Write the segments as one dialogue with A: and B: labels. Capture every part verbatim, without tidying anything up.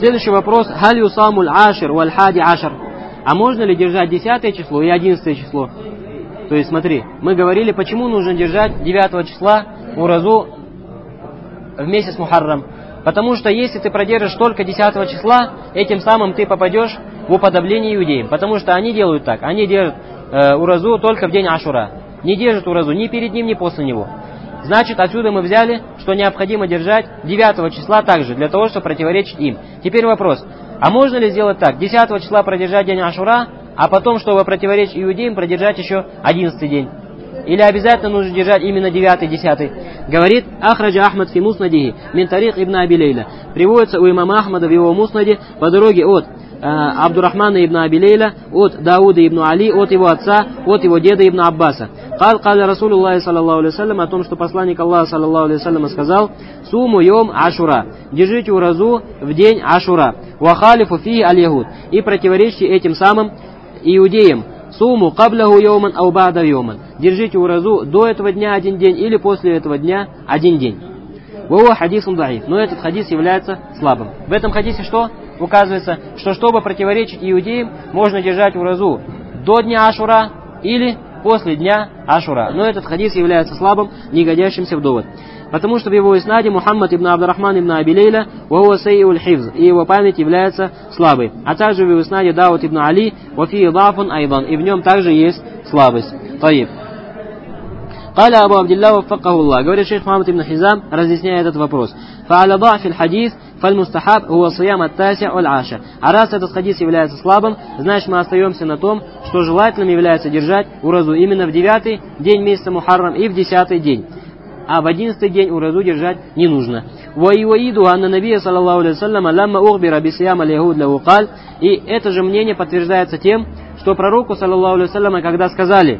A: Следующий вопрос. Халь юсамуль ашир валь хади ашар. А можно ли держать десятое число и одиннадцатое число? То есть смотри, мы говорили, почему нужно держать девятого числа уразу в месяц Мухаррам. Потому что если ты продержишь только десятого числа, этим самым ты попадешь в уподобление иудеям. Потому что они делают так. Они держат э, уразу только в день Ашура. Не держат уразу ни перед ним, ни после него. Значит, отсюда мы взяли, что необходимо держать девятого числа также, для того, чтобы противоречить им. Теперь вопрос. А можно ли сделать так? десятого числа продержать день Ашура, а потом, чтобы противоречить иудеям, продержать еще одиннадцатый день? Или обязательно нужно держать именно девятый, десятый? Говорит Ахраджа Ахмад фи муснадихи мин тарих ибн Аби Лейля. Приводится у имама Ахмада в его муснаде по дороге от э, Абдурахмана ибн Аби Лейля, от Дауда ибн Али, от его отца, от его деда ибн Аббаса. Кал каля Расулуллахи саллаллаху алейхи вассалям, о том, что посланник Аллаха саллаллаху алейхи вассалям сказал: суму йом Ашура, держите уразу в день Ашура, вахалифу фи аль-ягуд, и противоречьте этим самым иудеям. Суму кабляху йоман ау ба'да йоман, держите уразу до этого дня один день или после этого дня один день. Вова хадисун даиф, но этот хадис является слабым. В этом хадисе что? Указывается, что чтобы противоречить иудеям, можно держать уразу до дня Ашура или после дня Ашура. Но этот хадис является слабым, не годящимся в довод. Потому что в его иснаде Мухаммад ибн Абдурахман ибн Аби Лейля вахуа саййул хифз, и его память является слабой. А также в его иснаде Дауд ибн Али вафи дафун айдан, и в нем также есть слабость. Таиб. Каля Абу Абдилла ваффакахуллах, говорит шейх Мухаммад ибн Хизам, разъясняя этот вопрос. Фа'аля да'фил хадис фаль-мустахаб хуа сиям ат-таси' валь-ашр. А раз этот хадис является слабым, значит мы остаемся на том, что желательным является держать уразу именно в девятый день месяца Мухаррам и в десятый день. А в одиннадцатый день уразу держать не нужно. وَيُوَيِدُ أَنَّ النَّبِيَّ صلى الله عليه وسلم لما أخبر بصيام اليهود له قال. И это же мнение подтверждается тем, что пророку саллаллаху алейхи вассалям, когда сказали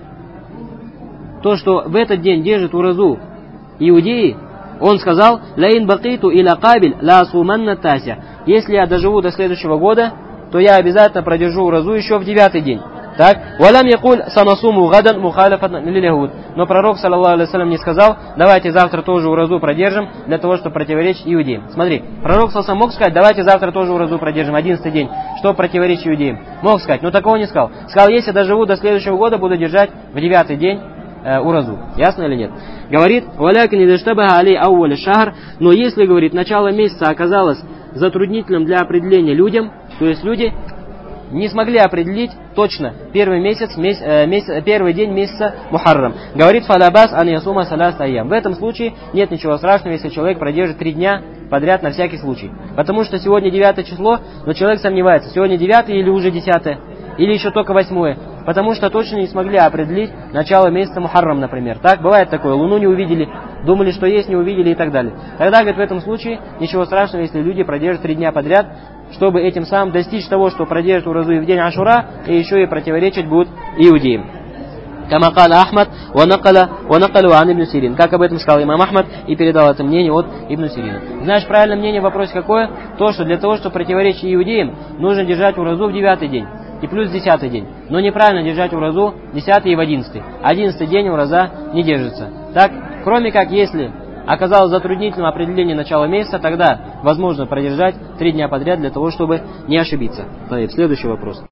A: то, что в этот день держит уразу иудеи, он сказал: «Лаин бакиту иля кабиль ла суманна тася». Если я доживу до следующего года, то я обязательно продержу уразу еще в девятый день. Так, «Валам якуль санасуму гадан мухалифатан лил-яхуд». Но пророк, саллаллаху алейхи вассалям, не сказал: давайте завтра тоже уразу продержим, для того, чтобы противоречить иудеям. Смотри, пророк саллаллаху мог сказать: давайте завтра тоже уразу продержим, одиннадцатый день, чтобы противоречить иудеям. Мог сказать, но такого не сказал. Сказал: если доживу до следующего года, буду держать в девятый день э, уразу. Ясно или нет? Говорит: «Валякин идаштабаха алей ауваль шахр». Но если, говорит, начало месяца оказалось затруднительным для определения людям, то есть люди не смогли определить точно первый месяц, месяц, э, месяц первый день месяца Мухаррам. Говорит: «Фалабас ан ясума салас айям». В этом случае нет ничего страшного, если человек продержит три дня подряд на всякий случай. Потому что сегодня девятое число, но человек сомневается, сегодня девятое или уже десятое, или еще только восьмое. Потому что точно не смогли определить начало месяца Мухаррам, например. Так, бывает такое, луну не увидели, думали, что есть, не увидели и так далее. Тогда, говорит, в этом случае ничего страшного, если люди продержат три дня подряд, чтобы этим самым достичь того, что продержат уразу и в день Ашура, и еще и противоречить будут иудеям. Кама каля Ахмад ва накалу ан ибн Сирин. Как об этом сказал имам Ахмад и передал это мнение от ибн Сирина. Знаешь, правильное мнение в вопросе какое? То, что для того, чтобы противоречить иудеям, нужно держать уразу в девятый день и плюс десятый день. Но неправильно держать уразу десятый и в одиннадцатый. Одиннадцатый день ураза не держится. Так, кроме как если оказалось затруднительным определение начала месяца, тогда возможно продержать три дня подряд для того, чтобы не ошибиться. Следующий вопрос.